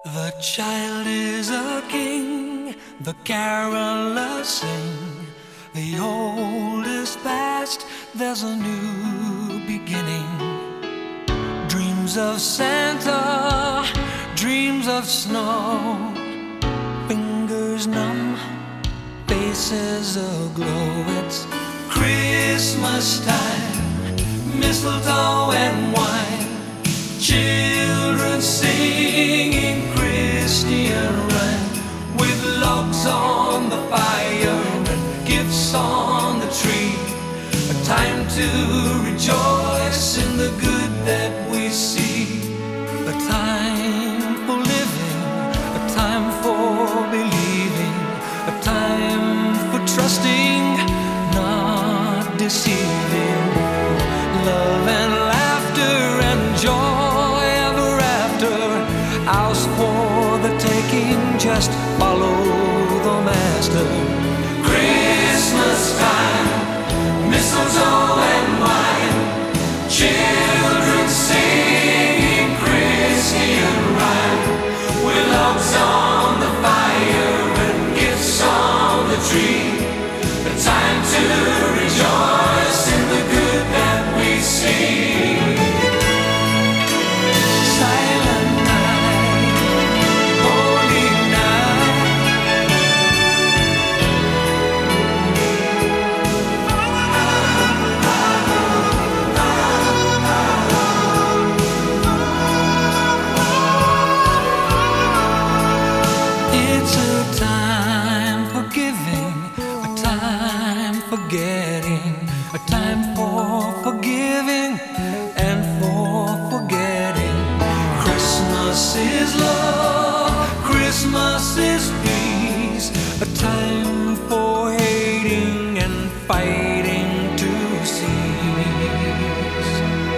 The child is a king, the carolers sing. The old is past, there's a new beginning. Dreams of Santa, dreams of snow. Fingers numb, faces aglow. It's Christmas time, mistletoe and wine. Children singing Christian rhyme, with logs on the fire and gifts on the tree. A time to rejoice in the good that we see. A time for living, a time for believing, a time for trusting, not deceiving. Love and laughter and joy ever after, ours for the taking, just follow the master. Christmas time, mistletoe and wine. Children singing Christian rhyme, with logs on the fire and gifts on the tree. A time to rejoice in the good that we see. Silent night, holy night. It's a time for giving, a time for getting, a time for forgiving and for forgetting. Christmas is love, Christmas is peace, a time for hating and fighting to cease.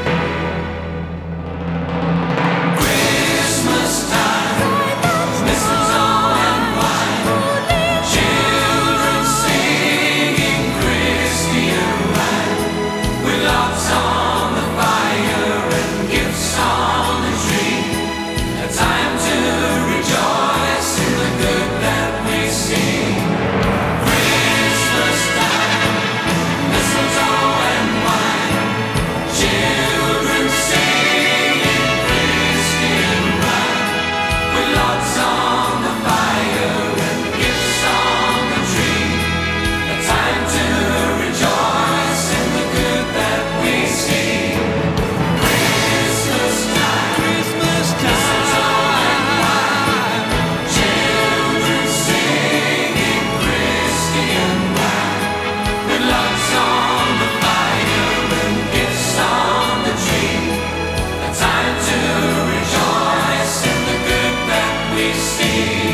Christmas time, mistletoe and wine. Children singing Christian rhyme, with logs on the fire and gifts on the tree. A time to rejoice in the good that we see. Christmas time, mistletoe and wine. Children singing Christian rhyme, with logs on the fire and gifts on the tree. A time to rejoice in the good that we see. Christmas time, mistletoe and wine. Children singing Christian rhyme, with logs on the fire and gifts on the tree. A time to rejoice in the good that we see.